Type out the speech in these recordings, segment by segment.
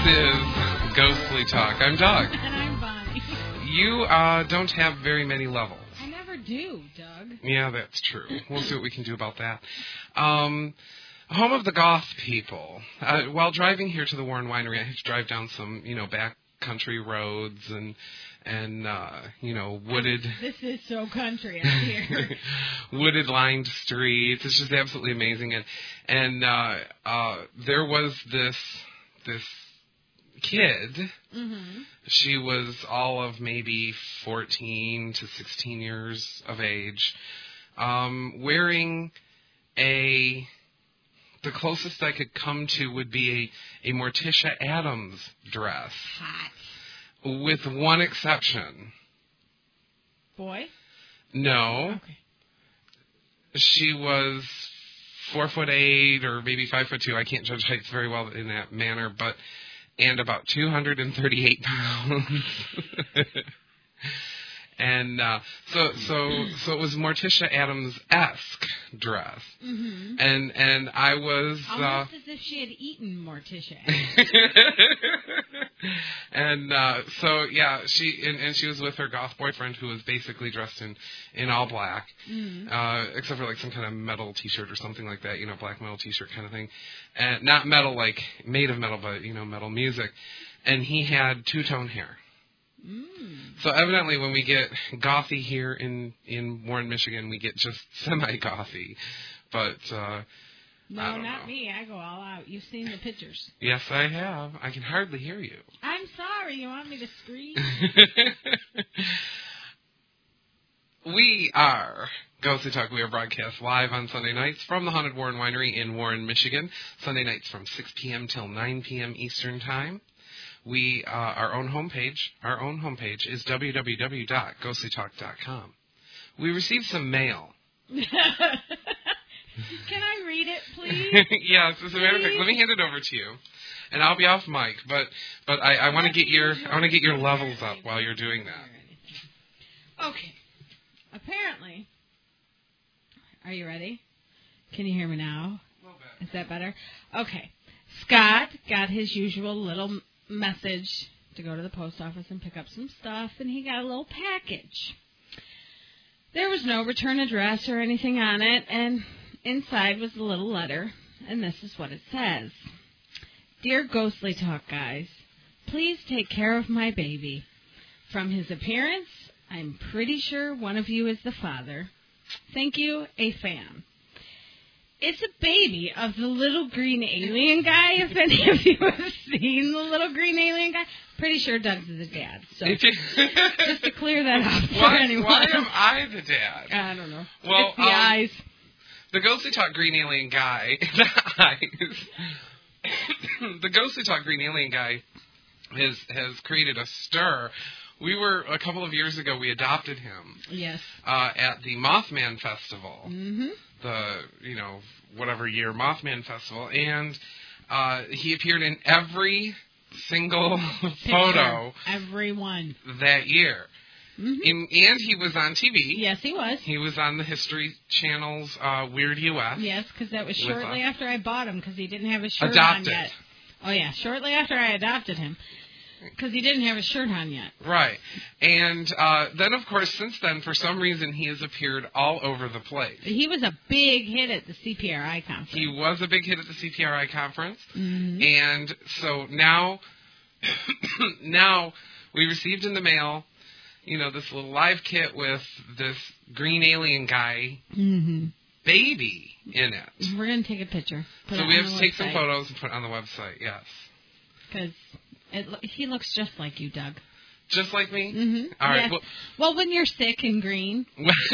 is Ghostly Talk. I'm Doug. And I'm Bonnie. You don't have very many levels. I never do, Doug. Yeah, that's true. We'll see what we can do about that. Home of the goth people. While driving here to the Warren Winery, I had to drive down some, back country roads and wooded. This is so country out here. Wooded lined streets. It's just absolutely amazing. And there was this kid. Mm-hmm. She was all of maybe 14 to 16 years of age, wearing the closest I could come to would be a Morticia Addams dress. Hot. With one exception. Boy? No. Okay. She was 4'8" or maybe 5'2". I can't judge heights very well in that manner, and about 238 pounds. And so it was Morticia Addams-esque dress. Mm-hmm. And I was almost as if she had eaten Morticia. And she was with her goth boyfriend, who was basically dressed in all black, except for like some kind of metal T-shirt or something like that, black metal T-shirt kind of thing, and not metal like made of metal, but metal music. And he had two-tone hair. So evidently, when we get gothy here in Warren, Michigan, we get just semi-gothy. But no, not me. I go all out. You've seen the pictures. Yes, I have. I can hardly hear you. I'm sorry. You want me to scream? We are Ghostly Talk. We are broadcast live on Sunday nights from the Haunted Warren Winery in Warren, Michigan. Sunday nights from 6 p.m. till 9 p.m. Eastern Time. We our own homepage is www.ghostlytalk.com. We received some mail. Can I read it, please? Yes, as a matter of fact, let me hand it over to you, and I'll be off mic. But I want to get your levels up while you're doing that. Okay. Apparently, are you ready? Can you hear me now? A little bit. Is that better? Okay. Scott got his usual little message to go to the post office and pick up some stuff, and he got a little package. There was no return address or anything on it, and inside was a little letter, and this is what it says. Dear Ghostly Talk guys, please take care of my baby. From his appearance, I'm pretty sure one of you is the father. Thank you, a fan. It's a baby of the little green alien guy, if any of you have seen the little green alien guy. Pretty sure Doug's the dad. So just to clear that up for anyone. Why am I the dad? I don't know. Well, it's the eyes. The Ghostly Talk green alien guy, the eyes. The Ghostly Talk green alien guy has created a stir. A couple of years ago, we adopted him. Yes. At the Mothman Festival. Mm-hmm. The, whatever year Mothman Festival. And he appeared in every single photo. Every one. That year. Mm-hmm. And he was on TV. Yes, he was. He was on the History Channel's Weird U.S. Yes, because that was shortly after I bought him, because he didn't have his shirt adopted. on yet. Oh, yeah, shortly after I adopted him. Because he didn't have his shirt on yet. Right. And then, of course, since then, for some reason, he has appeared all over the place. He was a big hit at the CPRI conference. He was a big hit at the CPRI conference. Mm-hmm. And so now we received in the mail, this little live kit with this green alien guy baby in it. We're going to take a picture. So we have to take some photos and put it on the website, yes. Because he looks just like you, Doug. Just like me? Mm-hmm. All right. Yes. Well, when you're sick and green,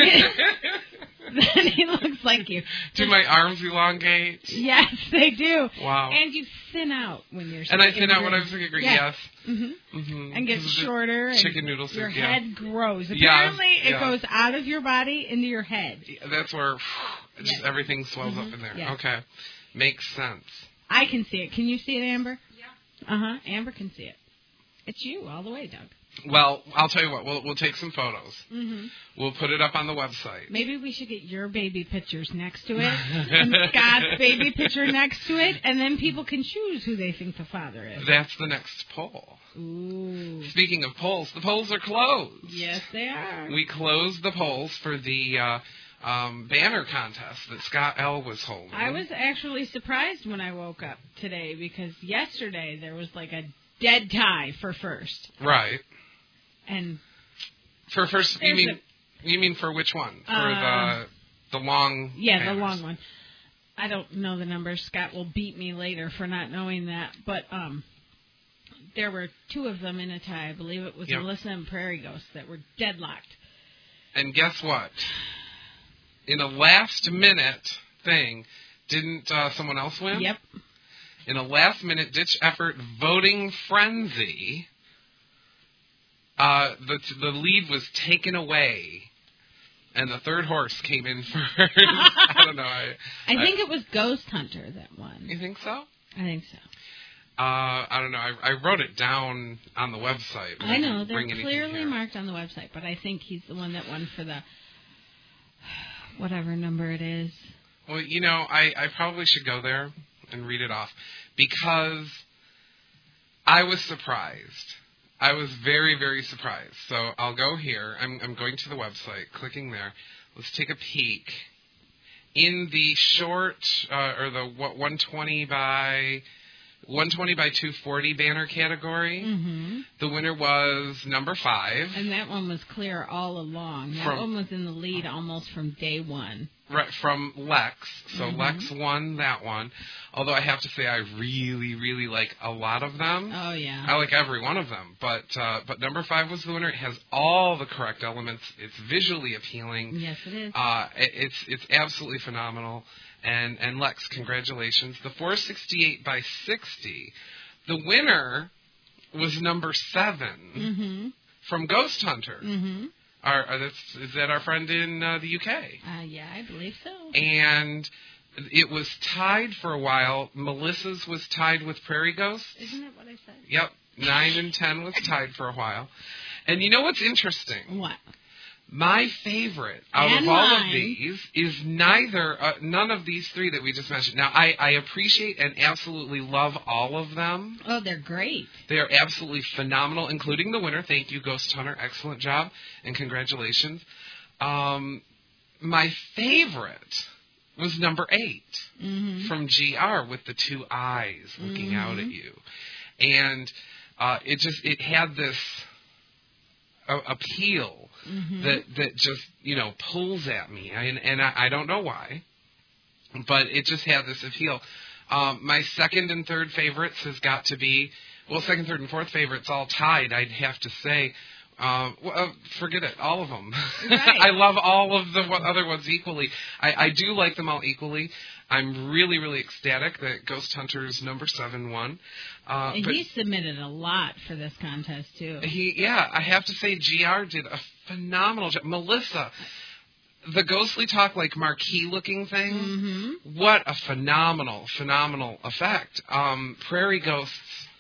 then he looks like you. Do my arms elongate? Yes, they do. Wow. And you thin out when you're sick. And I thin out when I'm sick and green, yes. Mm-hmm. Mm-hmm. And get shorter. Chicken noodle soup, your head grows. Yeah. Apparently, it goes out of your body into your head. That's where just everything swells up in there. Yes. Okay. Makes sense. I can see it. Can you see it, Amber? Yeah. Amber can see it. It's you all the way, Doug. Well, I'll tell you what. We'll take some photos. Mm-hmm. We'll put it up on the website. Maybe we should get your baby pictures next to it and Scott's baby picture next to it, and then people can choose who they think the father is. That's the next poll. Ooh. Speaking of polls, the polls are closed. Yes, they are. We closed the polls for the banner contest that Scott L. was holding. I was actually surprised when I woke up today because yesterday there was like a dead tie for first. Right. And for first, you mean for which one? For the long. Yeah, banners. the long one. I don't know the number. Scott will beat me later for not knowing that. But there were two of them in a tie. I believe it was Melissa and Prairie Ghost that were deadlocked. And guess what? In a last-minute thing, didn't someone else win? Yep. In a last-minute ditch effort voting frenzy, the lead was taken away, and the third horse came in first. I don't know. I think it was Ghost Hunter that won. You think so? I think so. I don't know. I wrote it down on the website. I know. They're clearly marked on the website, but I think he's the one that won for the whatever number it is. Well, I probably should go there and read it off because I was surprised. I was very, very surprised. So I'll go here. I'm going to the website, clicking there. Let's take a peek. In the short, or the 120 by 240 banner category, the winner was number 5. And that one was clear all along. That one was in the lead almost from day one. Right, from Lex. So Lex won that one. Although I have to say I really, really like a lot of them. Oh, yeah. I like every one of them. But number 5 was the winner. It has all the correct elements. It's visually appealing. Yes, it is. It's absolutely phenomenal. And Lex, congratulations. The 468 by 60. The winner was number 7 from Ghost Hunter. Is that our friend in the UK? Yeah, I believe so. And it was tied for a while. Melissa's was tied with Prairie Ghost. Isn't that what I said? Yep. 9 and 10 was tied for a while. And you know what's interesting? What? My favorite out of all of these is none of these 3 that we just mentioned. Now, I appreciate and absolutely love all of them. Oh, they're great. They are absolutely phenomenal, including the winner. Thank you, Ghost Hunter. Excellent job, and congratulations. My favorite was number 8 from GR with the 2 eyes looking out at you. And it had this appeal that just pulls at me, and I don't know why, but it just had this appeal. My second and third favorites has got to be second, third, and fourth favorites all tied. I'd have to say, forget it, all of them. Right. I love all of the other ones equally. I do like them all equally. I'm really, really ecstatic that Ghost Hunter's number 7 won. And he submitted a lot for this contest, too. I have to say GR did a phenomenal job. Melissa, the ghostly talk, like marquee-looking thing, what a phenomenal, phenomenal effect. Prairie Ghost's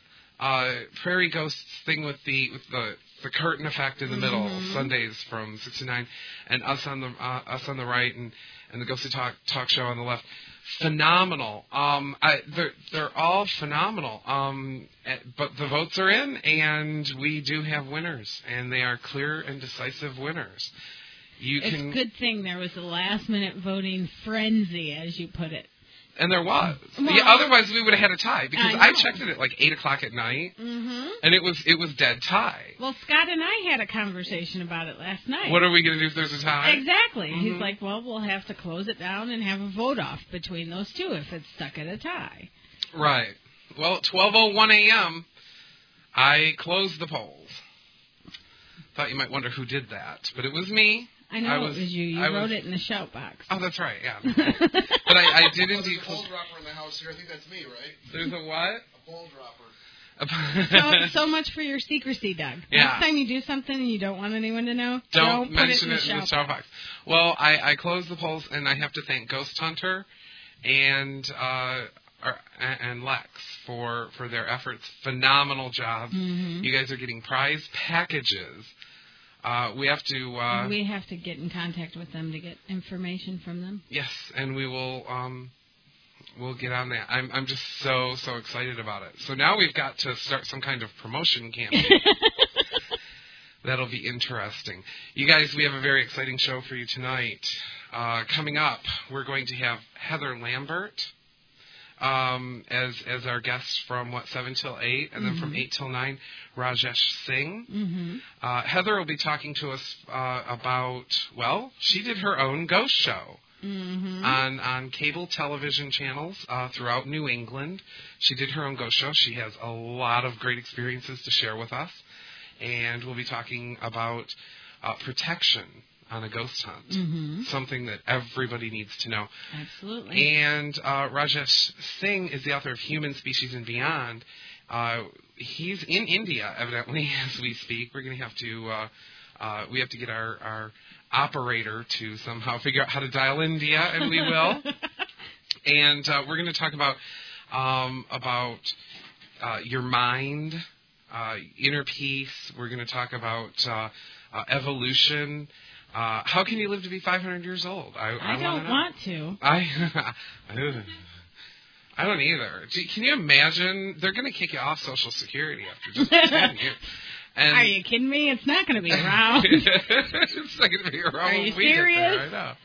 thing with the curtain effect in the middle, Sundays from 6 to 9, and us on the right, and the ghostly talk show on the left. Phenomenal. They're all phenomenal. But the votes are in, and we do have winners, and they are clear and decisive winners. It's a good thing there was a last-minute voting frenzy, as you put it. And there was. Otherwise, we would have had a tie, because I checked it at like 8 o'clock at night, and it was dead tie. Well, Scott and I had a conversation about it last night. What are we going to do if there's a tie? Exactly. He's like, well, we'll have to close it down and have a vote-off between those two if it's stuck at a tie. Right. Well, at 12:01 a.m., I closed the polls. Thought you might wonder who did that, but it was me. I know it was you. You wrote it in the shout box. Oh, that's right, yeah. But I did indeed. There's a ball dropper in the house here. I think that's me, right? There's a what? A ball dropper. So much for your secrecy, Doug. Yeah. Next time you do something and you don't want anyone to know, don't mention it in the shout box. Well, I closed the polls, and I have to thank Ghost Hunter and and Lex for their efforts. Phenomenal job. Mm-hmm. You guys are getting prize packages. We have to get in contact with them to get information from them. Yes, and we will. We'll get on that. I'm just so excited about it. So now we've got to start some kind of promotion campaign. That'll be interesting. You guys, we have a very exciting show for you tonight. Coming up, we're going to have Heather Lambert as our guest from 7 till 8, and then from 8 till 9, Rajesh Singh. Mm-hmm. Heather will be talking to us about, she did her own ghost show. Mm-hmm. On cable television channels throughout New England. She did her own ghost show. She has a lot of great experiences to share with us. And we'll be talking about protection on a ghost hunt, something that everybody needs to know. Absolutely. And Rajesh Singh is the author of Human Species and Beyond. He's in India, evidently, as we speak. We're going to have to we have to get our operator to somehow figure out how to dial India, and we will. And we're going to talk about your mind, inner peace. We're going to talk about evolution. How can you live to be 500 years old? I don't want to. I don't either. Can you imagine? They're going to kick you off Social Security after just 10 years. And are you kidding me? It's not going to be around. It's not going to be around. Are you when we serious? Get there, I know.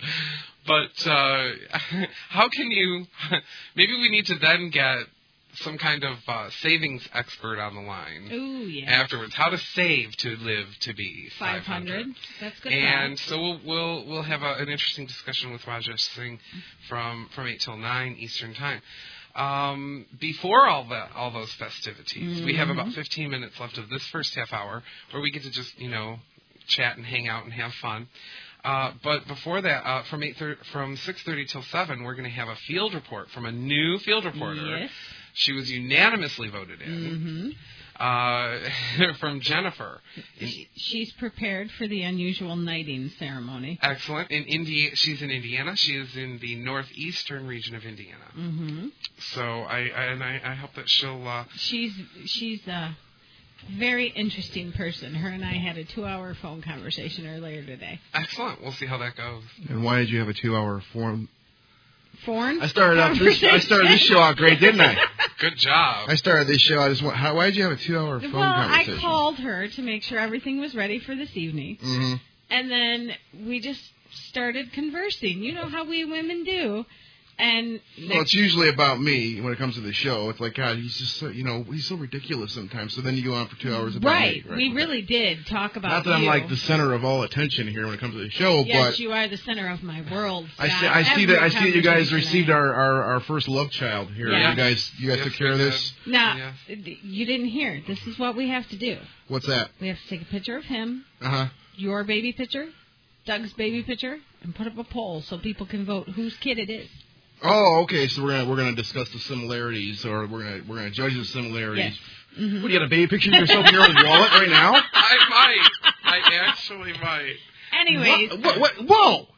But how can you? Maybe we need to then get some kind of savings expert on the line. Ooh, yeah. Afterwards, how to save to live to be 500. That's good. And so we'll have an interesting discussion with Rajesh Singh from 8 till 9 Eastern Time. Before all those festivities, we have about 15 minutes left of this first half hour where we get to just, chat and hang out and have fun. But before that, from 6:30 till 7, we're going to have a field report from a new field reporter. Yes. She was unanimously voted in. From Jennifer. She's prepared for the unusual knighting ceremony. Excellent. She's in Indiana. She is in the northeastern region of Indiana. Mm-hmm. So I hope that she'll. She's a very interesting person. Her and I had a 2-hour phone conversation earlier today. Excellent. We'll see how that goes. And why did you have a 2-hour phone? I started this show out great, didn't I? Good job. I started this show. Why did you have a 2-hour phone conversation? I called her to make sure everything was ready for this evening. Mm-hmm. And then we just started conversing. You know how we women do. And well, it's usually about me when it comes to the show. It's like, God, he's just so, he's so ridiculous sometimes. So then you go on for 2 hours about me. Right. We really did talk about not that I'm like the center of all attention here when it comes to the show, yes, but you are the center of my world. I see that you guys received our first love child here. Yeah. You guys took care of this. Now, you didn't hear. This is what we have to do. What's that? We have to take a picture of him. Uh-huh. Your baby picture, Doug's baby picture, and put up a poll so people can vote whose kid it is. Oh, okay. So we're gonna discuss the similarities, or we're gonna judge the similarities. Yes. Mm-hmm. What, you got a baby picture of yourself in your own wallet right now? I actually might. Anyways. What? Whoa!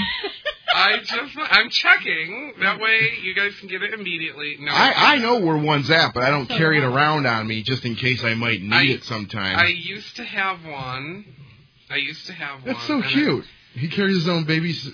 I'm checking. That way you guys can get it immediately. No, I know where one's at, but I don't carry it around on me just in case I might need it sometime. I used to have one. That's so cute. He carries his own babies.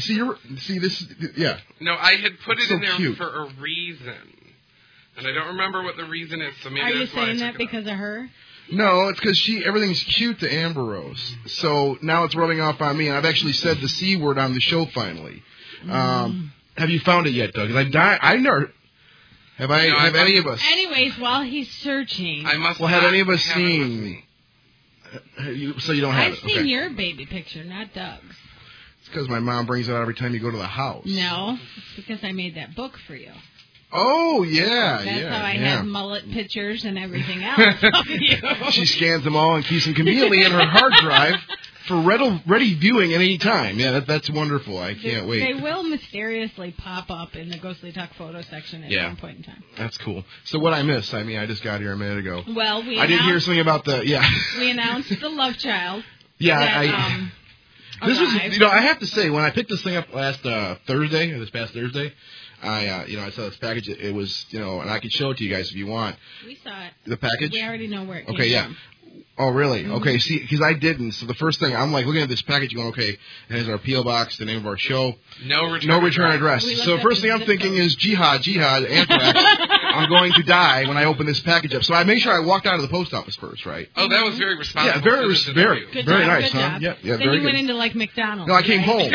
Yeah. No, I had put it in there cute. for a reason. And I don't remember what the reason is, so maybe are you that's why saying I that took because of her? No, it's because everything's cute to Amber Rose. So now it's rubbing off on me, and I've actually said the C word on the show finally. Have you found it yet, Doug? I never... Have any of us... Anyways, while he's searching... have any of us seen... So you don't have it. I've seen your baby picture, not Doug's. It's because my mom brings it out every time you go to the house. No, it's because I made that book for you. Oh, yeah. That's how I have mullet pictures and everything else of you. She scans them all and keeps them conveniently in her hard drive for ready viewing at any time. Yeah, that's wonderful. I can't wait. They will mysteriously pop up in the Ghostly Talk photo section at some point in time. That's cool. So what I missed, I just got here a minute ago. Well, I did hear something about we announced the love child. Yeah, this was, I have to say, when I picked this thing up this past Thursday, I saw this package. It was, and I could show it to you guys if you want. We saw it. The package? We already know where it came Okay, yeah. from. Oh, really? Mm-hmm. Okay, see, because I didn't. So the first thing, I'm like looking at this package going, okay, and there's our P.O. box, the name of our show. No return address. So the first thing I'm thinking is jihad, anthrax. I'm going to die when I open this package up. So I made sure I walked out of the post office first, right? Oh, that was very responsible. Yeah, very Good very job, nice, good huh? job. Yeah, then very you good. went into like McDonald's. No, I came home.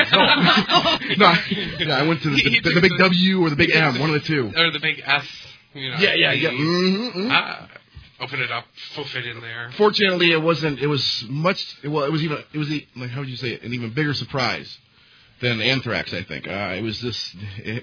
No, I went to the big W or the big M, one of the two. Or the big S. Yeah. Mm-hmm. Open it up, poof it in there. Fortunately, it wasn't. It was much. Well, it was how would you say it? An even bigger surprise than anthrax. I think it was this.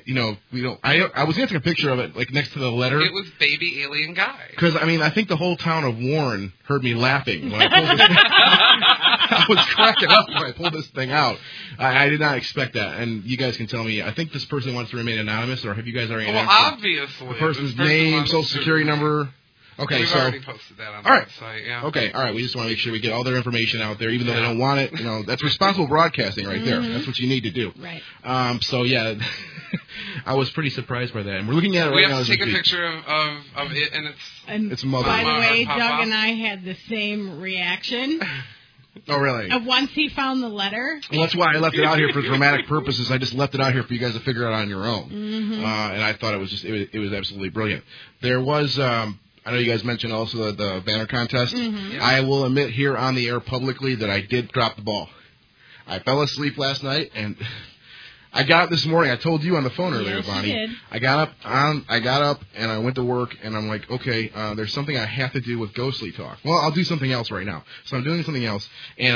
I was gonna take a picture of it, like next to the letter. It was baby alien guy. Because I think the whole town of Warren heard me laughing when I pulled this thing. I was cracking up when I pulled this thing out. I did not expect that, and you guys can tell me. I think this person wants to remain anonymous, or have you guys already? Well, obviously, the person's name, social security number. Okay, We've already posted that on the website, yeah. Okay, all right. We just want to make sure we get all their information out there, even though they don't want it. That's responsible broadcasting right there. That's what you need to do. Right. So, yeah, I was pretty surprised by that. And we're looking at it right now. We have to take a picture of it, and it's mother. By the way, Doug and I had the same reaction. Oh, really? Once he found the letter. Well, that's why I left it out here for dramatic purposes. I just left it out here for you guys to figure it out on your own. Mm-hmm. And I thought it was absolutely brilliant. There was... I know you guys mentioned also the banner contest. Mm-hmm. Yeah. I will admit here on the air publicly that I did drop the ball. I fell asleep last night, and I got up this morning. I told you on the phone earlier, Bonnie. You did. I got up, and I went to work, and I'm like, okay, there's something I have to do with Ghostly Talk. Well, I'll do something else right now. So I'm doing something else, and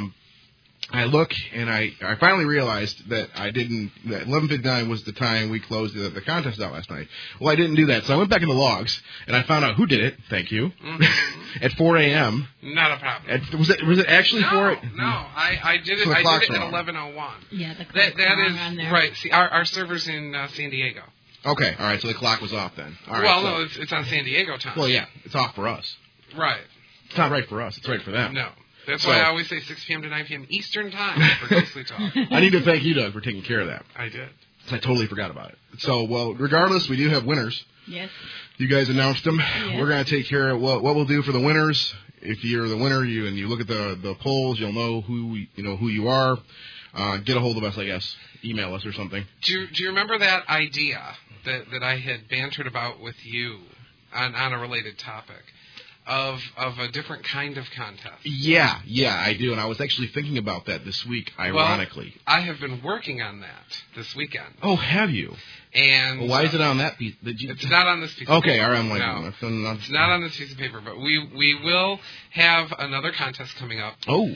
I look, and I finally realized that that 11:59 was the time we closed the contest out last night. Well, I didn't do that, so I went back in the logs, and I found out who did it. Thank you. Mm-hmm. At 4 a.m. Not a problem. Was it actually 4? No, I did it. So the I clock's did it at wrong. 11:01. Yeah, the clock's that wrong is on there. right. See, our server's in San Diego. Okay, all right, so the clock was off then. All right, well, so, no, it's on San Diego time. Well, yeah, it's off for us. Right. It's not right for us. It's right for them. No. That's why I always say 6 p.m. to 9 p.m. Eastern time for Ghostly Talk. I need to thank you, Doug, for taking care of that. I did. I totally forgot about it. So, well, regardless, we do have winners. Yes. You guys announced them. Yes. We're going to take care of what we'll do for the winners. If you're the winner, you look at the polls, you'll know who you are. Get a hold of us, I guess. Email us or something. Do you remember that idea that I had bantered about with you on a related topic? Of a different kind of contest. Yeah, I do, and I was actually thinking about that this week, ironically. Well, I have been working on that this weekend. Oh, have you? And well, why is it on that piece? It's not on this piece of paper. Okay, all right, I'm like... No, it's not on this piece of paper, but we will have another contest coming up. Oh.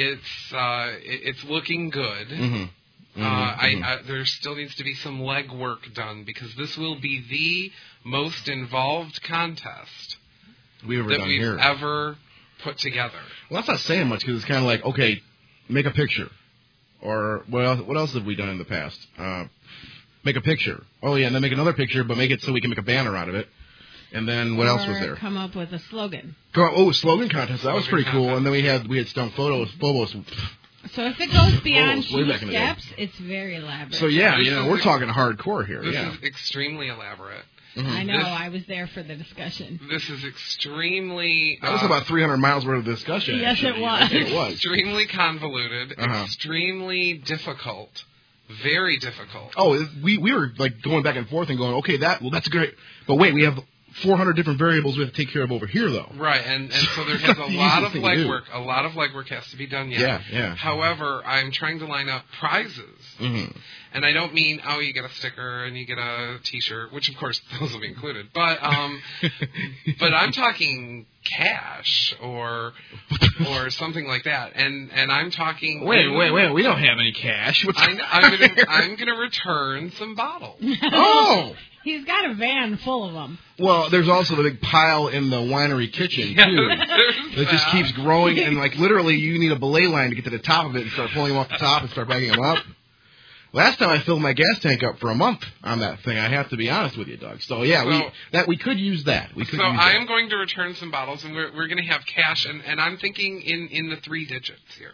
It's looking good. Mm-hmm. There still needs to be some legwork done, because this will be the most involved contest we've ever put together. Well, that's not saying much, because it's kind of like, okay, make a picture. Or what else have we done in the past? Make a picture. Oh, yeah, and then make another picture, but make it so we can make a banner out of it. And then what else was there? Come up with a slogan. Slogan contest. That was pretty cool. And then we had stump photos. So if it goes beyond way 2 back in the day. steps, it's very elaborate. So, yeah, we're talking hardcore here. This is extremely elaborate. Mm-hmm. I know. I was there for the discussion. This is extremely... That was about 300 miles worth of discussion. Yes, actually. it was. It was. Extremely convoluted, extremely difficult, very difficult. Oh, we were like going back and forth and going, okay, that's great. But wait, we have 400 different variables we have to take care of over here, though. Right, and so there has a lot of legwork. A lot of legwork has to be done yet. Yeah. However, I'm trying to line up prizes. Mm-hmm. And I don't mean, you get a sticker and you get a T-shirt, which of course those will be included. But but I'm talking cash or something like that. And I'm talking. Wait! We don't have any cash. I'm gonna return some bottles. Oh. He's got a van full of them. Well, there's also the big pile in the winery kitchen, too. That just keeps growing, and, like, literally you need a belay line to get to the top of it and start pulling them off the top and start bagging them up. Last time I filled my gas tank up for a month on that thing, I have to be honest with you, Doug. So, yeah, we could use that. I am going to return some bottles, and we're going to have cash, and I'm thinking in the 3 digits here.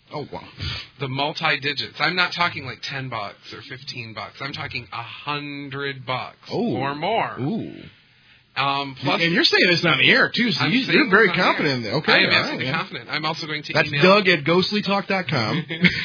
Oh, wow. The multi-digits. I'm not talking like $10 or $15. I'm talking $100 or more. Ooh. Plus, and you're saying this on the air, too, so you're very confident. Okay, I am absolutely confident. I'm also going to That's email... Doug at ghostlytalk.com.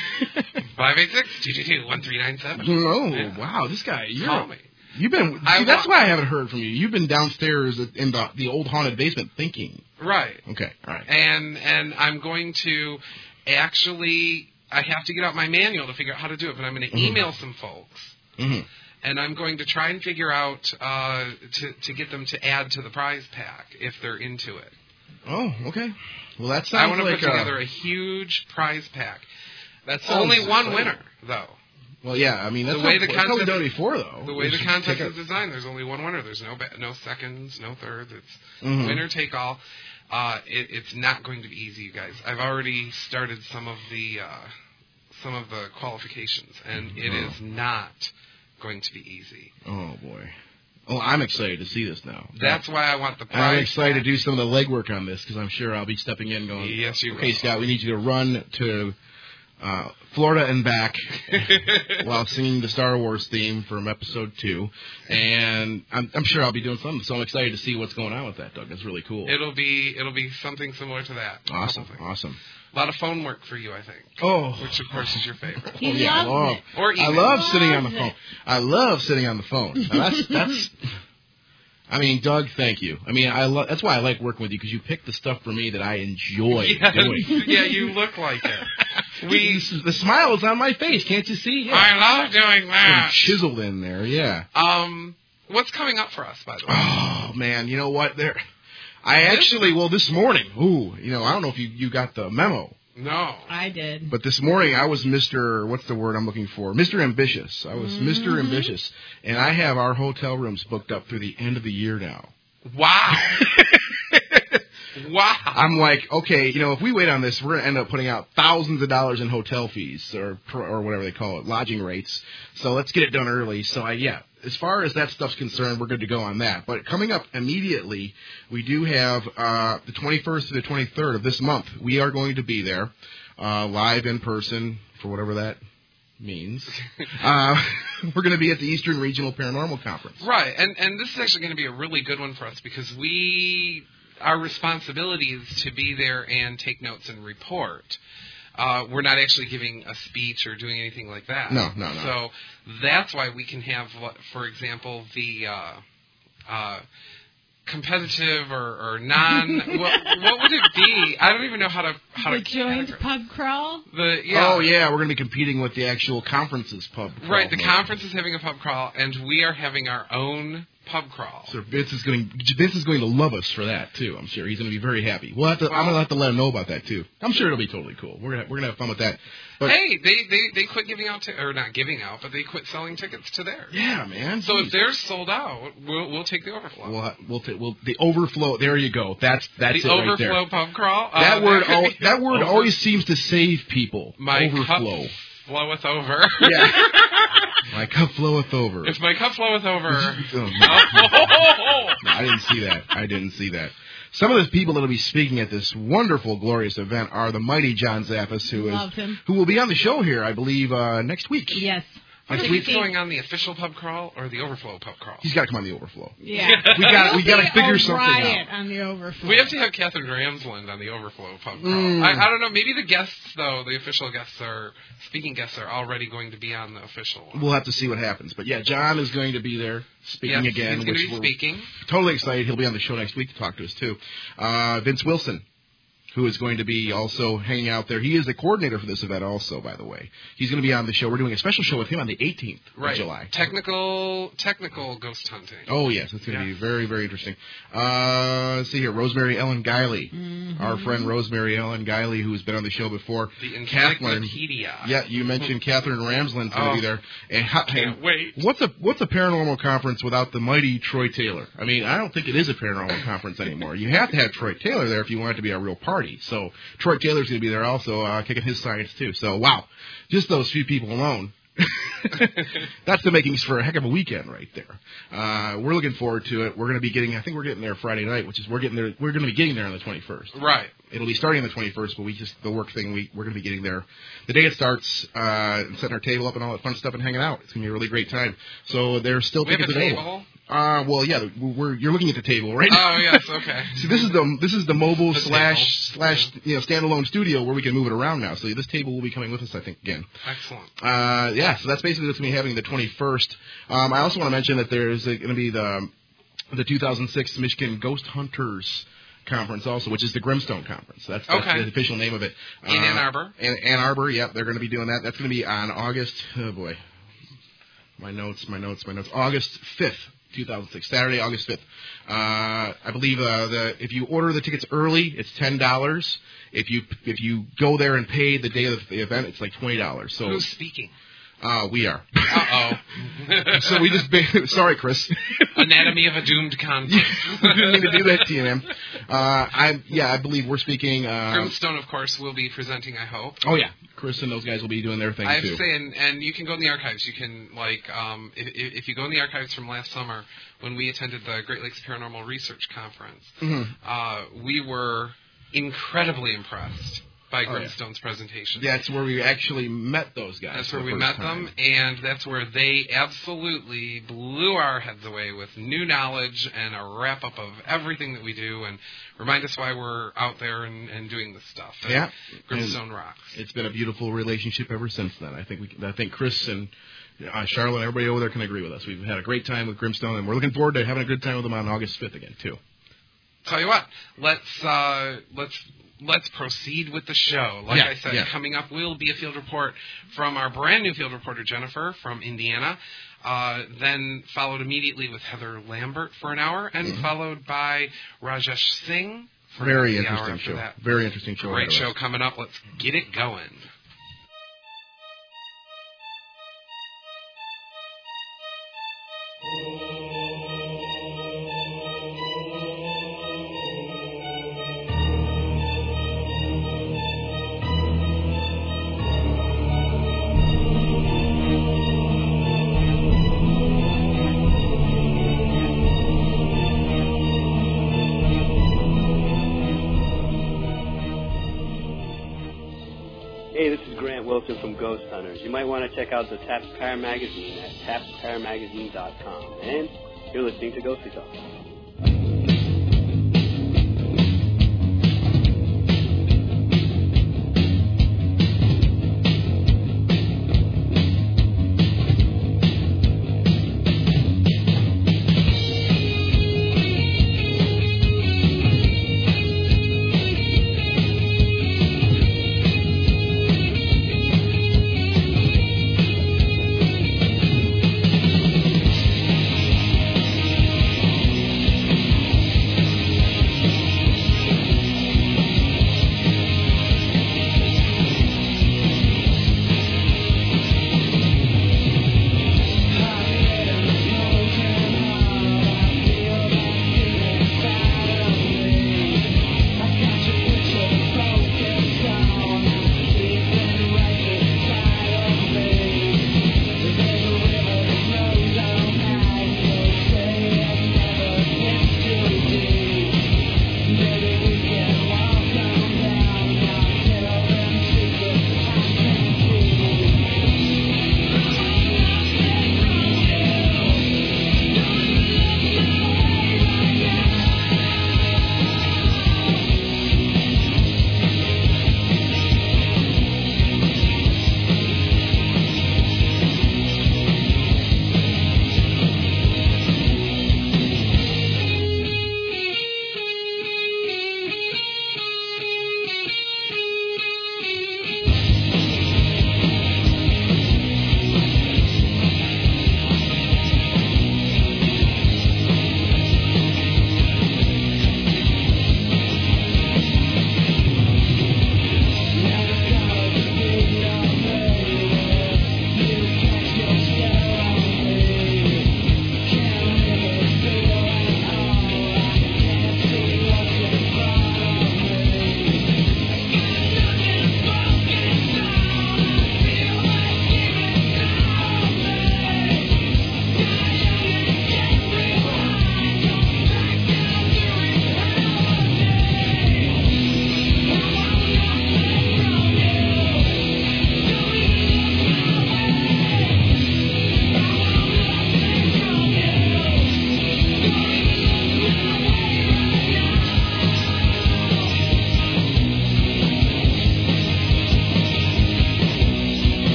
586-222-1397. Oh, Yeah. wow, this guy, Call me. You've been... that's why I haven't heard from you. You've been downstairs in the old haunted basement thinking. Right. Okay, all right. And I'm going to actually... I have to get out my manual to figure out how to do it, but I'm going to email some folks. Mm-hmm. And I'm going to try and figure out to get them to add to the prize pack if they're into it. Oh, okay. Well, that sounds I want to like put together a huge prize pack. That's only one winner, though. Well, yeah, I mean, that's the way the probably contest done before, though. The way the contest is designed, there's only one winner. There's no seconds, no thirds. It's winner take all. It's not going to be easy, you guys. I've already started some of the qualifications, and it is not going to be easy. Oh, boy. Oh, I'm excited to see this now. That's why I want the prize. I'm excited to do some of the legwork on this, because I'm sure I'll be stepping in going, yes, you will. Okay, Scott, we need you to run to Florida and back while singing the Star Wars theme from Episode 2. And I'm sure I'll be doing something, so I'm excited to see what's going on with that, Doug. That's really cool. It'll be something similar to that. Awesome. A lot of phone work for you, I think. Oh. Which, of course, is your favorite. He loves it. Or email. I love sitting on the phone. I love sitting on the phone. Now that's I mean, Doug, thank you. I mean, that's why I like working with you, because you pick the stuff for me that I enjoy doing. Yeah, you look like it. The smile is on my face. Can't you see? Yeah. I love doing that. And chiseled in there, yeah. What's coming up for us, by the way? Oh, man, you know what? This morning, I don't know if you got the memo. No. I did. But this morning, I was what's the word I'm looking for? Mr. Ambitious. I was Mr. Ambitious. And I have our hotel rooms booked up through the end of the year now. Wow. Wow. I'm like, okay, if we wait on this, we're going to end up putting out thousands of dollars in hotel fees or whatever they call it, lodging rates. So let's get it done early. So, as far as that stuff's concerned, we're good to go on that. But coming up immediately, we do have the 21st to the 23rd of this month. We are going to be there live in person for whatever that means. We're going to be at the Eastern Regional Paranormal Conference. Right, and this is actually going to be a really good one for us because our responsibility is to be there and take notes and report. We're not actually giving a speech or doing anything like that. No. So that's why we can have, for example, the competitive or non. what would it be? I don't even know how to. The joint pub crawl. Oh yeah, we're going to be competing with the actual conference's pub crawl. Right, the conference is having a pub crawl, and we are having our own pub crawl. So Vince is going to love us for that too. I'm sure he's going to be very happy. I'm going to have to let him know about that too. I'm sure it'll be totally cool. We're going to have fun with that. But hey, they quit giving out or not giving out, but they quit selling tickets to theirs. Yeah, man. So if they're sold out, we'll take the overflow. We'll the overflow. There you go. That's the it overflow right there. Pub crawl. That word always seems to save people. My overflow. Cup floweth over. Yeah. My cup floweth over. If my cup floweth over. No, I didn't see that. Some of the people that will be speaking at this wonderful, glorious event are the mighty John Zappas, who will be on the show here, I believe, next week. Yes. Is he going on the official pub crawl or the overflow pub crawl? He's got to come on the overflow. Yeah. we got to figure something out. On the overflow. We have to have Catherine Ramsland on the overflow pub crawl. I don't know. Maybe the guests, though, the official guests speaking guests are already going to be on the official one. We'll have to see what happens. But yeah, John is going to be there speaking again. He's going to be speaking. Totally excited. He'll be on the show next week to talk to us too. Vince Wilson, who is going to be also hanging out there. He is the coordinator for this event also, by the way. He's going to be on the show. We're doing a special show with him on the 18th of July. Technical ghost hunting. Oh, yes. It's going to be very, very interesting. Let's see here. Rosemary Ellen Guiley. Our friend Rosemary Ellen Guiley, who has been on the show before. The encyclopedia. Yeah, you mentioned Catherine Ramsland's going to be there. And can't wait. What's a paranormal conference without the mighty Troy Taylor? I mean, I don't think it is a paranormal conference anymore. You have to have Troy Taylor there if you want it to be a real party. So Troy Taylor's going to be there also, kicking his science too. So wow, just those few people alone. That's the makings for a heck of a weekend right there. We're looking forward to it. We're going to be getting there Friday night, we're going to be getting there on the 21st. Right. it'll be starting on the 21st, but the work thing, we're going to be getting there the day it starts, and setting our table up and all that fun stuff and hanging out. It's going to be a really great time. So there's still tickets available. Well, yeah, you're looking at the table right now. Oh, yes, okay. See, this is the mobile slash standalone studio where we can move it around now. So this table will be coming with us, I think, again. Excellent. So that's basically what's going to be happening the 21st. I also want to mention that there's going to be the 2006 Michigan Ghost Hunters Conference also, which is the Grimstone Conference. That's okay. The official name of it. In Ann Arbor? Ann Arbor, yep, they're going to be doing that. That's going to be on August, oh boy, my notes. August 5th, 2006, Saturday, August 5th. I believe if you order the tickets early, it's $10. If you go there and pay the day of the event, it's like $20. So who's speaking? We are. Uh-oh. So we just... Sorry, Chris. Anatomy of a Doomed Conference. Didn't mean to do that to you, man. I believe we're speaking... Grimstone, of course, will be presenting, I hope. Oh, yeah. Chris and those guys will be doing their thing, I have too. to say, and you can go in the archives. You can, if you go in the archives from last summer, when we attended the Great Lakes Paranormal Research Conference, we were incredibly impressed by Grimstone's presentation. That's where we actually met those guys. That's where we met them, and that's where they absolutely blew our heads away with new knowledge and a wrap-up of everything that we do, and remind us why we're out there and doing this stuff. And yeah. Grimstone rocks. It's been a beautiful relationship ever since then. I think Chris and Charlotte and everybody over there can agree with us. We've had a great time with Grimstone, and we're looking forward to having a good time with them on August 5th again, too. Tell you what, let's proceed with the show. Like I said, coming up will be a field report from our brand new field reporter, Jennifer, from Indiana. Then followed immediately with Heather Lambert for an hour, and followed by Rajesh Singh for Very the interesting hour show. That. Very interesting show. Great show coming up. Let's get it going. From Ghost Hunters. You might want to check out the Taps Para magazine at tapsparamagazine.com. And you're listening to Ghostly Talk.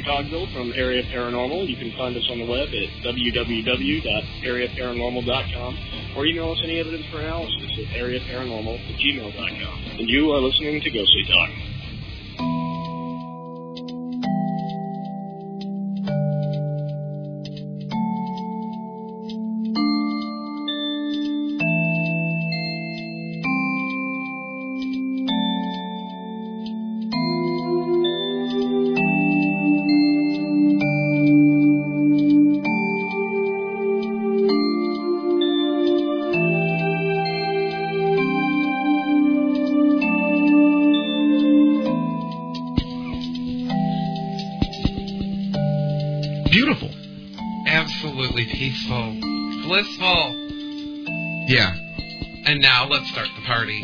Cogville from Area Paranormal. You can find us on the web at www.areaparanormal.com or email us any evidence for analysis at areaparanormal@gmail.com. And you are listening to Ghostly Talk. Beautiful. Absolutely peaceful. Blissful. Yeah. And now let's start the party.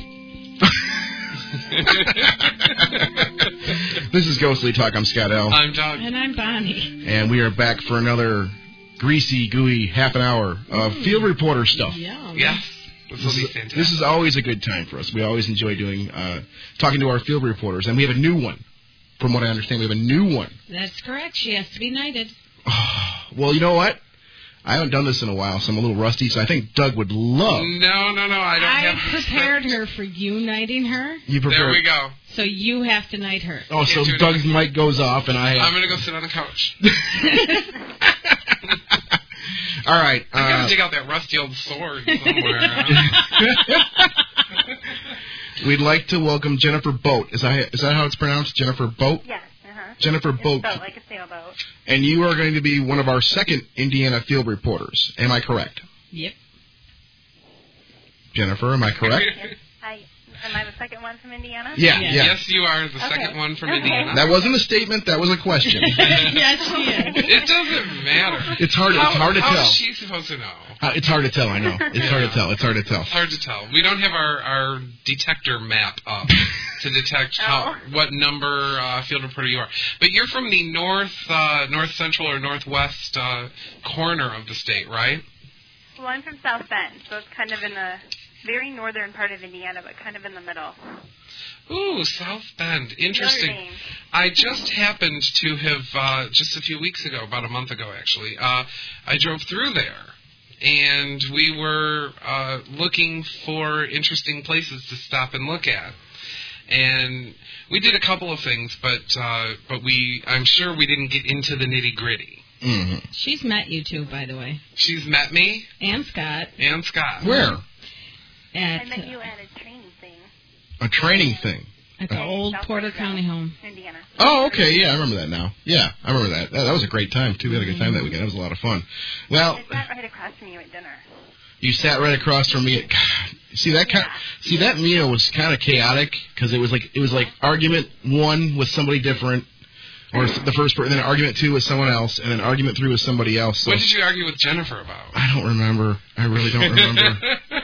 This is Ghostly Talk. I'm Scott L. I'm Doug. And I'm Bonnie. And we are back for another greasy, gooey half an hour of field reporter stuff. Yum. Yes. This will be fantastic. This is always a good time for us. We always enjoy doing talking to our field reporters. And we have a new one. From what I understand, we have a new one. That's correct. She has to be knighted. Well, you know what? I haven't done this in a while, so I'm a little rusty. So I think Doug would love. No, I don't have... I prepared her for you knighting her. You prepared. There we go. So you have to knight her. Oh, so Doug's mic goes off, and I... I'm going to go sit on the couch. All right. I got to dig out that rusty old sword somewhere. We'd like to welcome Jennifer Boat. Is that how it's pronounced? Jennifer Boat? Yes. Jennifer Boat. It's spelled like a sailboat. And you are going to be one of our second Indiana field reporters. Am I correct? Yep. Jennifer, am I correct? Am I the second one from Indiana? Yeah. Yes, you are the second one from Indiana. That wasn't a statement. That was a question. Yes, she is. It doesn't matter. It's hard to tell. How is she supposed to know? It's hard to tell, I know. It's hard to tell. It's hard to tell. We don't have our detector map up to detect what number field reporter you are. But you're from the north central or northwest corner of the state, right? Well, I'm from South Bend, so it's kind of in the very northern part of Indiana, but kind of in the middle. Ooh, South Bend. Interesting. I just happened to have, just a few weeks ago, about a month ago actually, I drove through there. And we were looking for interesting places to stop and look at. And we did a couple of things, but I'm sure we didn't get into the nitty-gritty. Mm-hmm. She's met you two, by the way. She's met me? And Scott. Where? I met you at a training thing. A training thing? At the old Porter County home. Indiana. Oh, okay. Yeah, I remember that now. Yeah, I remember that. That was a great time, too. We had a good time that weekend. It was a lot of fun. Well, I sat right across from you at dinner. You sat right across from me. See that meal was kind of chaotic because it was like argument 1 with somebody different, or the first person, then argument 2 with someone else, and then argument 3 with somebody else. So what did you argue with Jennifer about? I don't remember. I really don't remember.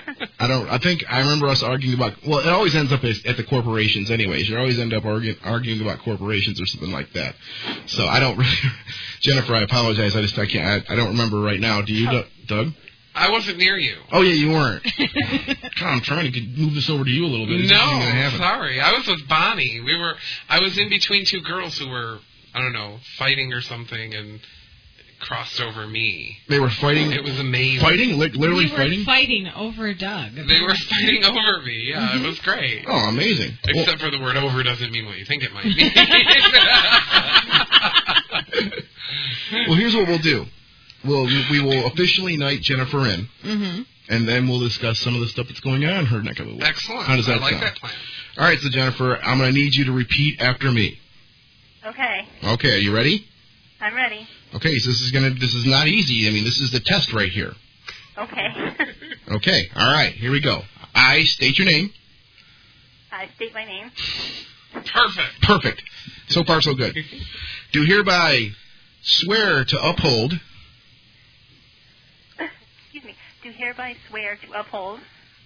I think I remember us arguing about. Well, it always ends up at the corporations, anyways. You always end up arguing about corporations or something like that. So I don't really. Jennifer, I apologize. I can't. I don't remember right now. Do you, Doug? I wasn't near you. Oh, yeah, you weren't. God, I'm trying to move this over to you a little bit. No, sorry. I was with Bonnie. I was in between two girls who were, I don't know, fighting or something, and crossed over me. They were fighting? It was amazing. Fighting? Literally fighting? They were fighting over Doug. They were fighting over me. Yeah, It was great. Oh, amazing. Except for the word over doesn't mean what you think it might mean. Well, here's what we'll do. We will officially knight Jennifer in, and then we'll discuss some of the stuff that's going on in her neck of the woods. Excellent. How does that sound? I like that plan. All right, so Jennifer, I'm going to need you to repeat after me. Okay. Okay, are you ready? I'm ready. Okay, so this is not easy. I mean, this is the test right here. Okay. Okay, all right, here we go. I state your name. I state my name. Perfect. So far, so good. Do hereby swear to uphold. Excuse me. Do hereby swear to uphold.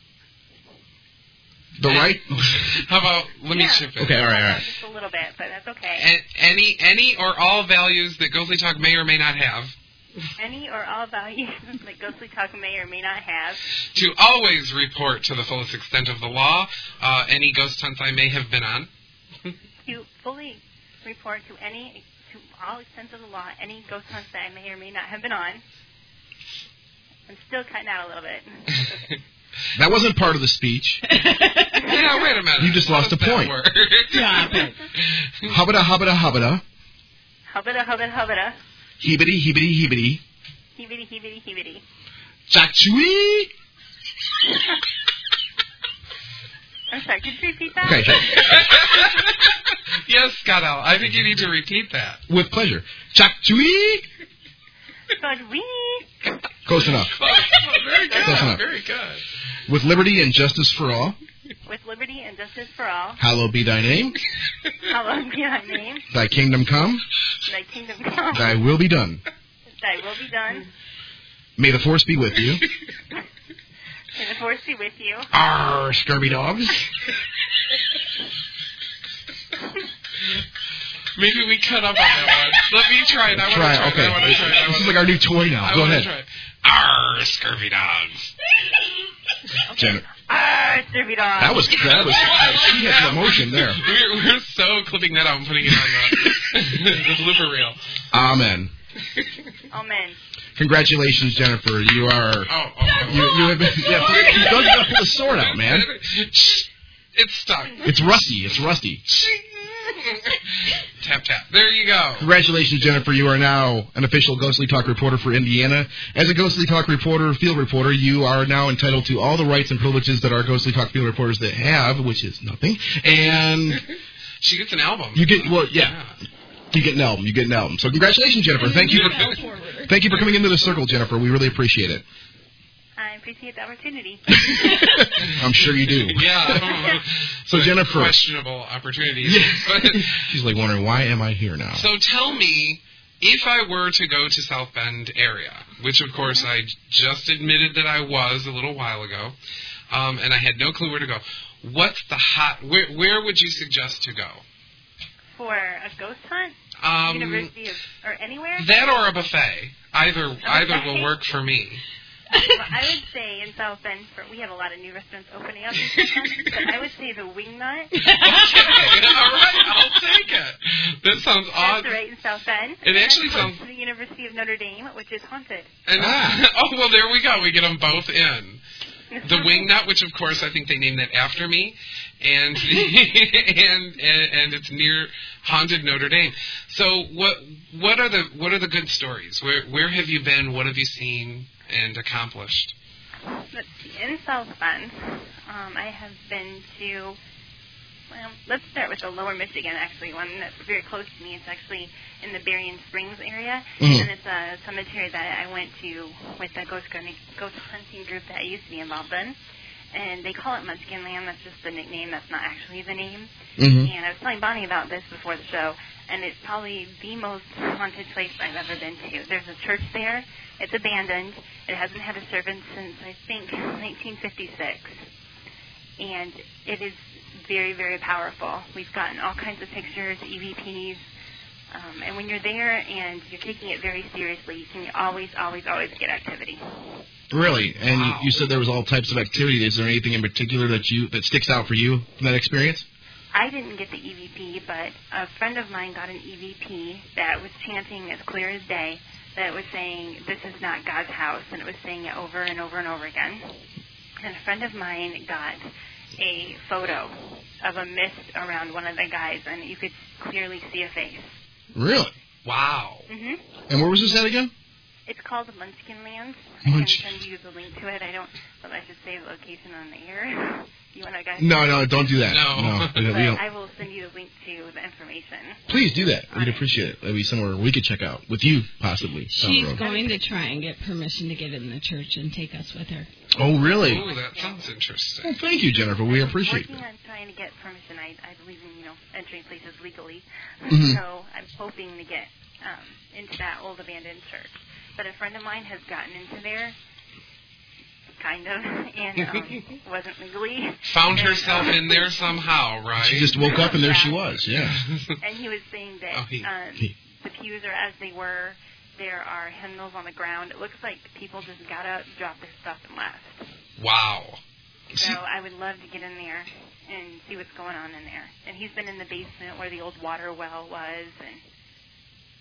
The right? How about, let me chip in. Okay, all right. Just a little bit, but that's okay. Any or all values that Ghostly Talk may or may not have. Any or all values that Ghostly Talk may or may not have. To always report to the fullest extent of the law any ghost hunts I may have been on. To fully report to to all extents of the law, any ghost hunts that I may or may not have been on. I'm still cutting out a little bit. That wasn't part of the speech. Yeah, wait a minute. You just lost a point. Stop Hubbada, hubbada, hubbada. Hubbada, hubbada, hubbada. Heebity, heebity, heebity. Heebity, heebity, heebity. Chachui. I'm sorry, could you repeat that? Okay, Yes, Scott L. I think you need to repeat that. with pleasure. Chachui. Good wee. Close enough. Oh, very good. Close enough. Very good. With liberty and justice for all. With liberty and justice for all. Hallowed be thy name. Hallowed be thy name. Thy kingdom come. Thy kingdom come. Thy will be done. Thy will be done. May the force be with you. May the force be with you. Arr, scurvy dogs. Maybe we cut up on that one. Let me try it. I want to try it. Okay. I want to try it. This is like our new toy now. Go ahead. Try it. Arr, scurvy dogs. Janet. Scurvy dog. That was she had some emotion there. We're so clipping that out and putting it on the blooper reel. Amen. Amen. Congratulations, Jennifer. You are. You have been. Yeah, you don't gotta pull the sword out, man. It's stuck. It's rusty. It's rusty. Tap, tap. There you go. Congratulations, Jennifer. You are now an official Ghostly Talk reporter for Indiana. As a Ghostly Talk reporter, field reporter, you are now entitled to all the rights and privileges that our Ghostly Talk field reporters that have, which is nothing. And she gets an album. You get You get an album. You get an album. So congratulations, Jennifer. Thank you for coming into the circle, Jennifer. We really appreciate it. I appreciate the opportunity. I'm sure you do. Yeah. So Jennifer. Questionable opportunities. She's like wondering, why am I here now? So tell me, if I were to go to South Bend area, which of course I just admitted that I was a little while ago, and I had no clue where to go, what's the where would you suggest to go? For a ghost hunt? University or anywhere? That or a buffet. Either will work for me. Well, I would say in South Bend, we have a lot of new restaurants opening up, but I would say the Wingnut. Okay, all right, I'll take it. That sounds odd. That's right in South Bend. It actually sounds... the University of Notre Dame, which is haunted. And, oh, well, there we go. We get them both in. The Wingnut, which of course I think they named that after me, and and it's near haunted Notre Dame. So what are the good stories? Where have you been? What have you seen and accomplished? Let's see. In South Bend, I have been to. Well, let's start with the Lower Michigan, actually, one that's very close to me. It's actually in the Berrien Springs area, and it's a cemetery that I went to with a ghost hunting group that I used to be involved in. And they call it Munchkin Land. That's just the nickname. That's not actually the name. And I was telling Bonnie about this before the show, and it's probably the most haunted place I've ever been to. There's a church there. It's abandoned. It hasn't had a servant since, I think, 1956. And it is very, very powerful. We've gotten all kinds of pictures, EVPs, and when you're there and you're taking it very seriously, you can always get activity. Really? And wow. you said there was all types of activity. Is there anything in particular that sticks out for you from that experience? I didn't get the EVP, but a friend of mine got an EVP that was chanting as clear as day, that was saying, "This is not God's house," and it was saying it over and over and over again. And a friend of mine got a photo of a mist around one of the guys, and you could clearly see a face. Really? Wow. Mm-hmm. And where was this at again? It's called Munchkin Land. I can send you the link to it. But I should say the location on the air. You want to guys? No, don't do that. No. But I will send you the link to the information. Please do that. We'd appreciate it. That'd be somewhere we could check out with you, possibly. She's going to try and get permission to get in the church and take us with her. Oh, really? Oh, that sounds interesting. Well, thank you, Jennifer. We appreciate it. I'm that. working on trying to get permission. I believe in entering places legally. Mm-hmm. So I'm hoping to get into that old abandoned church. But a friend of mine has gotten into there, kind of, and wasn't legally. Found herself in there somehow, right? She just woke up and there she was, yeah. And he was saying that the pews are as they were. There are hymnals on the ground. It looks like people just got up, dropped their stuff, and left. Wow. So I would love to get in there and see what's going on in there. And he's been in the basement where the old water well was, and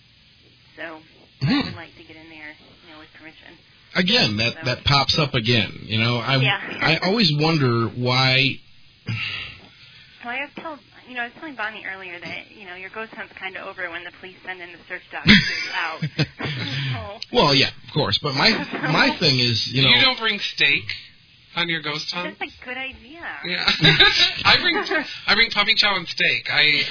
So I would like to get in there, with permission. Again, that pops up again. I always wonder why. Well, I was telling Bonnie earlier that, your ghost hunt's kind of over when the police send in the search dogs out. Well, yeah, of course. But my thing is, You don't bring steak on your ghost hunt? That's a good idea. Yeah. I bring puppy chow and steak.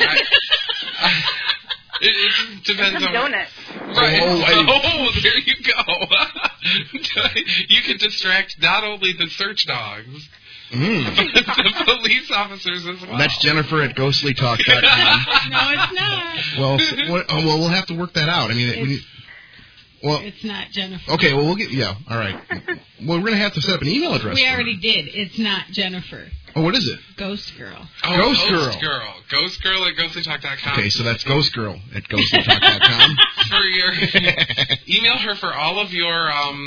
It depends on donuts. Right. Oh, there you go. You can distract not only the search dogs, but the police officers as well. That's Jennifer at ghostlytalk.com. No, it's not. Well, we'll have to work that out. I mean, it's not Jennifer. Okay, well, all right. Well, we're going to have to set up an email address. We already did. It's not Jennifer. Oh, what is it? Ghost Girl. Oh, Ghost Girl. Ghost Girl at ghostlytalk.com. Okay, so that's Ghost Girl at ghostlytalk.com. For your email her for all of your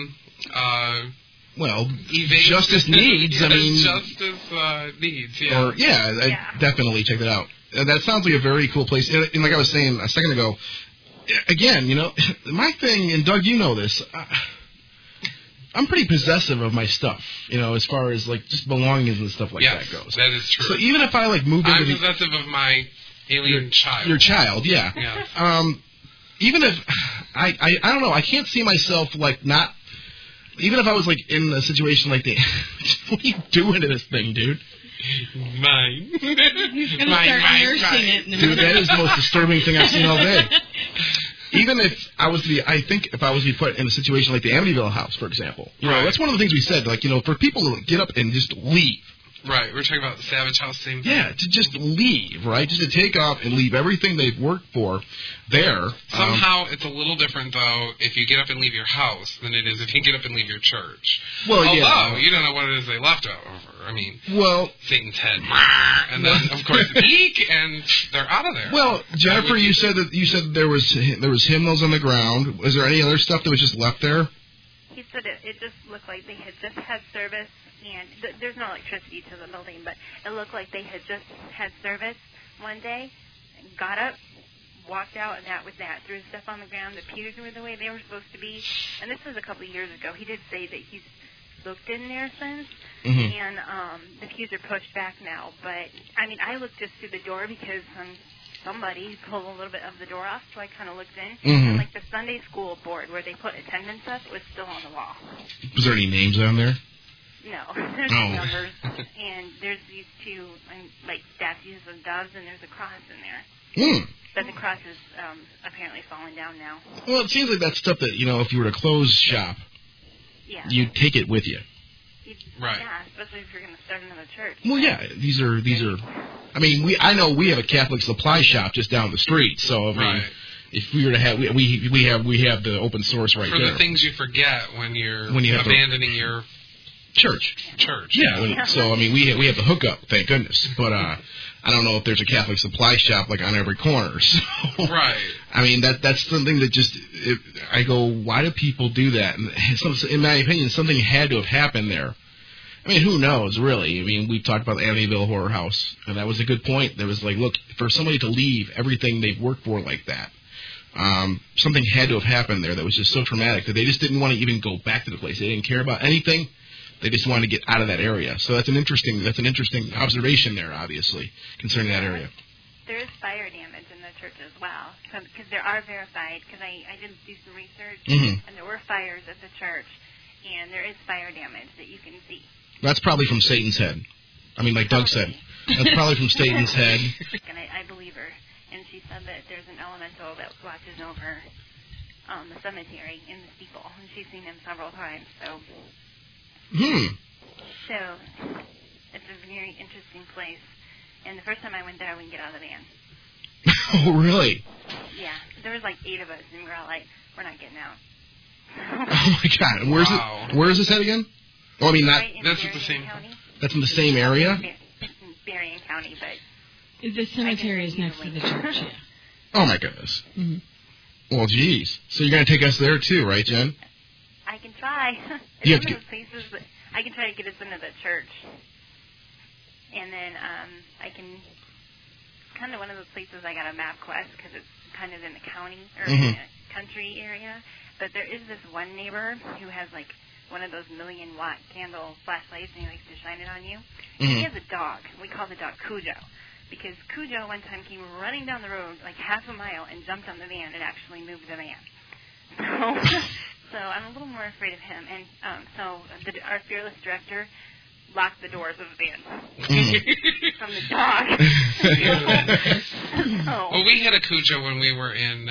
justice needs. I mean, justice needs. Yeah. Definitely check that out. That sounds like a very cool place. And like I was saying a second ago, again, my thing, and Doug, you know this. I'm pretty possessive of my stuff, as far as like just belongings and stuff like that goes. That is true. So even if I move into I'm possessive of my alien child. Your child, yeah. Even if I don't know, I can't see myself not. Even if I was in a situation like that, what are you doing to this thing, dude? Mine. He's gonna start nursing it. Dude, that is the most disturbing thing I've seen all day. Even if I was to be put in a situation like the Amityville house, for example, that's one of the things we said, for people to get up and just leave. Right, we're talking about the Savage House, same thing. Yeah, to just leave, right? Just to take off and leave everything they've worked for there. Somehow it's a little different, though, if you get up and leave your house than it is if you get up and leave your church. Well, although, you don't know what it is they left over. I mean, Satan's head, and then, of course, eek, and they're out of there. Well, Jennifer, you said there was hymnals on the ground. Was there any other stuff that was just left there? He said it just looked like they had just had service, and there's no electricity to the building, but it looked like they had just had service one day, got up, walked out, and that was that. Threw stuff on the ground. The pews were the way they were supposed to be. And this was a couple of years ago. He did say that he's looked in there since, and the pews are pushed back now. But, I mean, I looked just through the door because somebody pulled a little bit of the door off, so I kind of looked in. And, the Sunday school board where they put attendance up was still on the wall. Was there any names on there? No. There's numbers, and there's these two, statues of doves, and there's a cross in there. But the cross is apparently falling down now. Well, it seems like that stuff that, if you were to close shop, you'd take it with you. Right. Yeah, especially if you're going to start another church. Well, yeah, these are. I mean, I know we have a Catholic supply shop just down the street, so I mean, if we were to have, we have the open source right there. For the things you forget when you're have abandoning your church. Yeah. So I mean, we have the hookup, thank goodness. But I don't know if there's a Catholic supply shop on every corner. So, right. I mean, that's something that just I go, why do people do that? And in my opinion, something had to have happened there. I mean, who knows, really? I mean, we talked about the Amityville Horror House, and that was a good point. There was look, for somebody to leave everything they've worked for like that, something had to have happened there that was just so traumatic that they just didn't want to even go back to the place. They didn't care about anything. They just wanted to get out of that area. So that's an interesting observation there, obviously, concerning that area. There is fire damage in the church as well, because there are verified, because I did do some research, and there were fires at the church, and there is fire damage that you can see. That's probably from Satan's head. I mean, like Doug said. That's probably from Satan's head. And I believe her. And she said that there's an elemental that watches over the cemetery in the steeple. And she's seen him several times. So it's a very interesting place. And the first time I went there, I wouldn't get out of the van. Oh, really? Yeah. There was 8 of us, and we were all like, we're not getting out. Oh, my God. Where is this at again? Oh, I mean, that's the same. County. That's in the same area? It's in Berrien County, but... The cemetery is next to the church, yeah. Oh, my goodness. Well, geez. So you're going to take us there, too, right, Jen? I can try. It's one of those places that I can try to get us into the church. And then I can... It's kind of one of those places I got a map quest, because it's kind of in the county, or in a country area, but there is this one neighbor who has like one of those 1,000,000-watt candle flashlights, and he likes to shine it on you. And he has a dog. We call the dog Cujo, because Cujo one time came running down the road like half a mile and jumped on the van and actually moved the van. So I'm a little more afraid of him. And so our fearless director locked the doors of the van from the dog. Well, we had a Cujo when we were in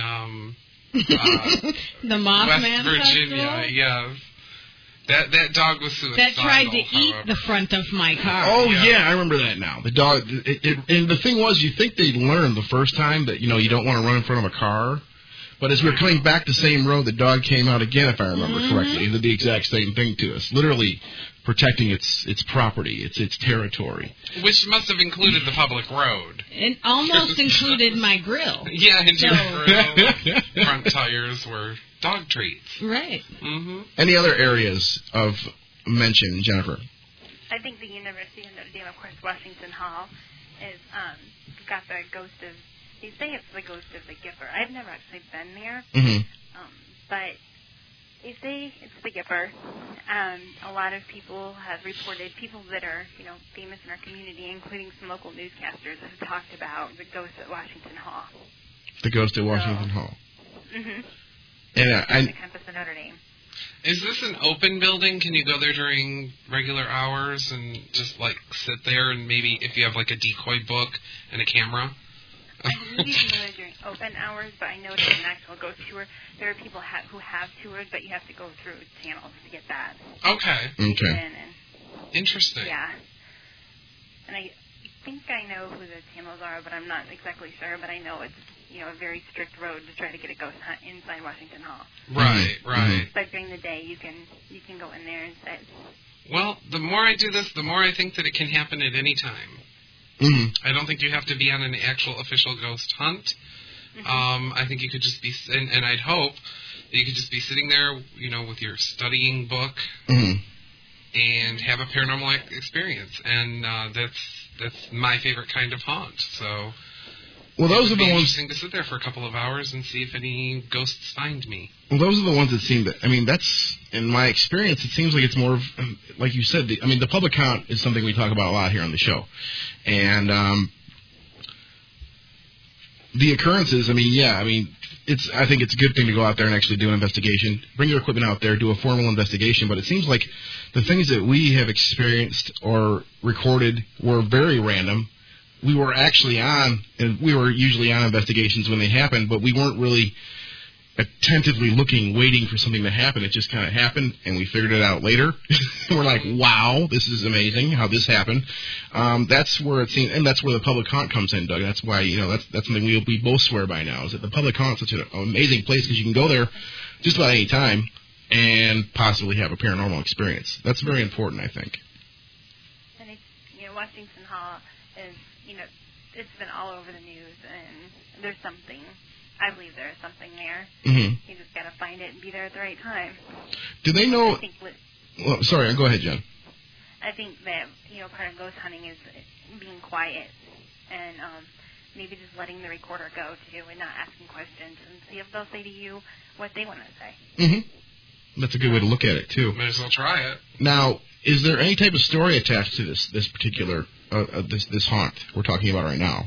the Mothman West Virginia. Festival? Yes. That dog was suicidal. That tried to eat the front of my car. Oh, yeah, I remember that now. The dog, and the thing was, you think they'd learn the first time that, you don't want to run in front of a car. But as we were coming back the same road, the dog came out again, if I remember correctly. He did the exact same thing to us, literally protecting its property, its territory. Which must have included the public road. It almost included my grill. Yeah, and your grill, front tires were dog treats. Right. Mm-hmm. Any other areas of mention, Jennifer? I think the University of Notre Dame, of course, Washington Hall, is got the ghost of. They say it's the ghost of the Gipper. I've never actually been there, but they say it's the Gipper. A lot of people have reported, people that are famous in our community, including some local newscasters, have talked about the ghost at Washington Hall. The ghost at Washington Hall. Mm-hmm. And the campus of Notre Dame. Is this an open building? Can you go there during regular hours and just sit there and maybe if you have a decoy book and a camera? I believe you can go there during open hours, but I know it's an actual ghost tour. There are people who have toured, but you have to go through channels to get that. Okay. Interesting. Yeah. And I think I know who the channels are, but I'm not exactly sure. But I know it's a very strict road to try to get a ghost hunt inside Washington Hall. Right. But during the day, you can go in there and sit. Well, the more I do this, the more I think that it can happen at any time. I don't think you have to be on an actual official ghost hunt. I think you could just be, and I'd hope that you could just be sitting there, with your studying book and have a paranormal experience. And that's my favorite kind of haunt. So, well, those are the ones. Interesting to sit there for a couple of hours and see if any ghosts find me. Well, those are the ones that seem to. I mean, that's in my experience. It seems like it's more of, like you said. The public count is something we talk about a lot here on the show, and the occurrences. I think it's a good thing to go out there and actually do an investigation. Bring your equipment out there, do a formal investigation. But it seems like the things that we have experienced or recorded were very random. We were actually on, and we were usually on investigations when they happened, but we weren't really attentively looking, waiting for something to happen. It just kind of happened, and we figured it out later. We're like, wow, this is amazing how this happened. That's where it seems, and that's where the public haunt comes in, Doug. That's why, that's something we both swear by now, is that the public haunt is such an amazing place because you can go there just about any time and possibly have a paranormal experience. That's very important, I think. And it's, Washington Hall is, it's been all over the news, and there's something. I believe there is something there. You just got to find it and be there at the right time. Do they know? Well, sorry, go ahead, Jen. I think that part of ghost hunting is being quiet and maybe just letting the recorder go too, and not asking questions, and see if they'll say to you what they want to say. That's a good way to look at it too. Might as well try it. Now, is there any type of story attached to this particular this haunt we're talking about right now?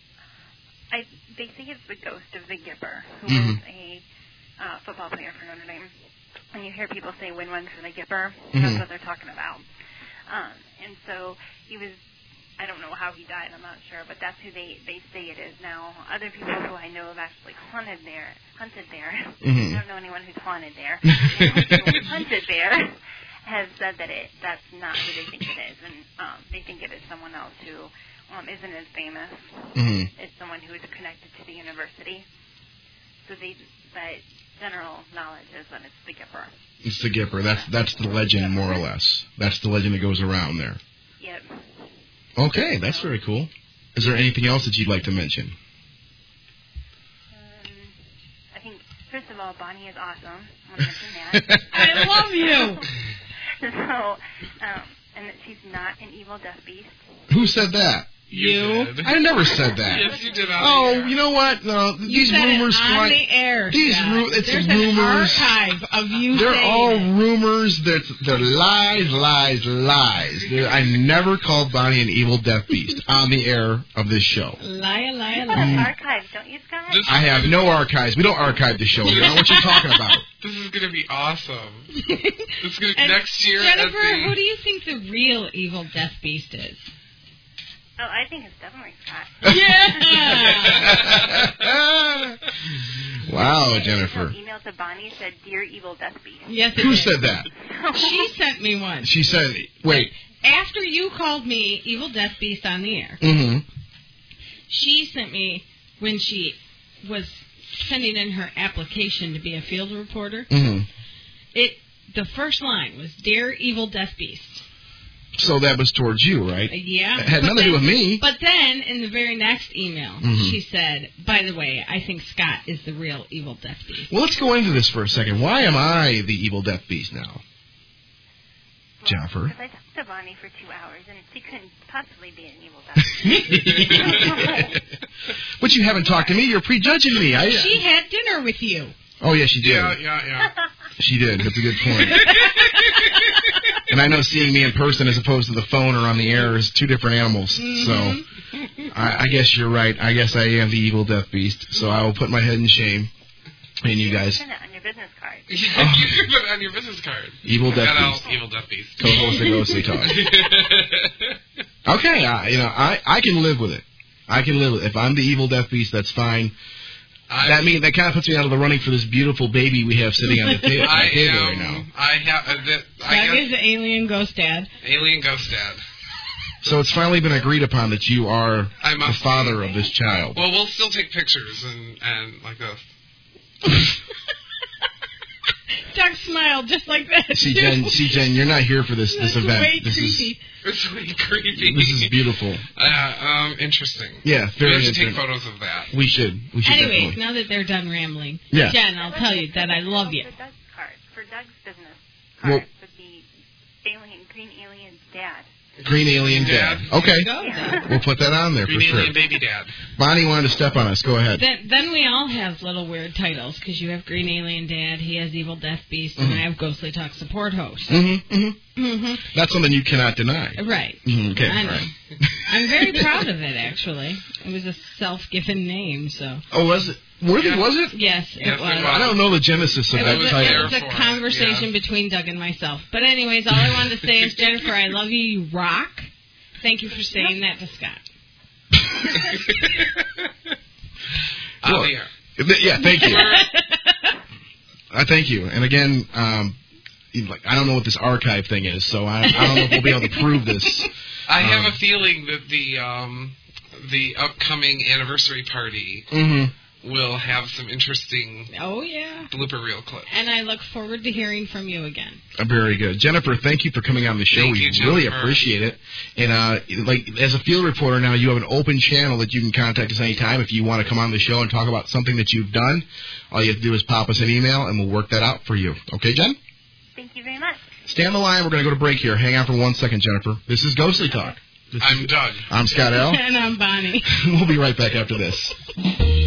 They say it's the ghost of the Gipper, who was a football player for Notre Dame. When you hear people say win one for the Gipper, that's what they're talking about. And so he was, I don't know how he died, I'm not sure, but that's who they say it is now. Other people who I know have actually hunted there. I don't know anyone who's haunted there. Hunted there has said that that's not who they think it is, and they think it is someone else who isn't as famous. It's someone who is connected to the university. So but general knowledge is that it's the Gipper. It's the Gipper. That's the legend, more or less. That's the legend that goes around there. Yep. Okay, that's very cool. Is there anything else that you'd like to mention? I think, first of all, Bonnie is awesome. I want to mention that. I love you! So, and that she's not an evil death beast. Who said that? You did. I never said that. Yes, you did. You know what? No, these rumors on fly. the air. It's There's rumors. An archive of you. They're saying all it. rumors. They're lies. I never called Bonnie an evil death beast on the air of this show. Liar. You have an archive, don't you, Scott? I have no archives. We don't archive the show. You know what you're talking about. This is going to be awesome. It's going to next year. Jennifer, who do you think the real evil death beast is? Oh, I think it's definitely Scott. Yeah. Wow, Jennifer. An email to Bonnie said, "Dear Evil Death Beast." Yes, it Who did. said that? She sent me one. She said, wait. After you called me Evil Death Beast on the air, Mm-hmm. she sent me, when she was sending in her application to be a field reporter, Mm-hmm. the first line was, "Dear Evil Death Beast." So that was towards you, right? Yeah. It had nothing to do with me. But then, in the very next email, she said, "By the way, I think Scott is the real evil death beast." Well, let's go into this for a second. Why am I the evil death beast now? Jennifer? Because I talked to Bonnie for 2 hours, and she couldn't possibly be an evil death beast. But you haven't talked to me. You're prejudging me. She had dinner with you. Oh, yeah, she did. Yeah. She did. That's a good point. And I know seeing me in person as opposed to the phone or on the air is two different animals. So I guess you're right. I guess I am the evil death beast. So I will put my head in shame. And you guys. Send it on your business card. You can put it on your business card. Evil death beast. Evil death beast. Co-host of Ghostly Talk. Okay, I can live with it. I can live with it. If I'm the evil death beast, that's fine. That kind of puts me out of the running for this beautiful baby we have sitting on the table right now. Doug is the alien ghost dad. Alien ghost dad. So it's finally been agreed upon that you are the father of this child. Well, we'll still take pictures and like this. Doug smiled just like that. See, Jen, you're not here for this event. Way this creepy. It's way creepy. This is beautiful. Interesting. Yeah, very We should interesting. take photos of that. We should. Anyways, definitely. now that they're done rambling, Yeah. Jen, I'll tell you that I love you. For Doug's card, for Doug's business card, would be Green Alien's dad. Green Alien Dad. Okay. Yeah. We'll put that on there Green for sure. Alien Baby Dad. Bonnie wanted to step on us. Go ahead. Then we all have little weird titles, because you have Green Alien Dad, he has Evil Death Beast, and I have Ghostly Talk Support Host. That's something you cannot deny. Right. Okay. I know. Right. I'm very proud of it, actually. It was a self-given name, so. Oh, was it? Was it? Yes, it was. I don't know the genesis of that It title. was a conversation between Doug and myself. But anyways, all I wanted to say is, Jennifer, I love you. You rock. Thank you for saying that to Scott. Yeah, thank you. Thank you. And again, I don't know what this archive thing is, so I don't know if we'll be able to prove this. I have a feeling that the upcoming anniversary party will have some interesting blooper reel clips. And I look forward to hearing from you again. Very good. Jennifer, thank you for coming on the show. Thank you, really Jennifer. appreciate it. And as a field reporter now, you have an open channel that you can contact us anytime if you want to come on the show and talk about something that you've done. All you have to do is pop us an email, and we'll work that out for you. Okay, Jen? Thank you very much. Stay on the line. We're going to go to break here. Hang on for 1 second, Jennifer. This is Ghostly Talk. I'm Doug. I'm Scott L. And I'm Bonnie. We'll be right back after this.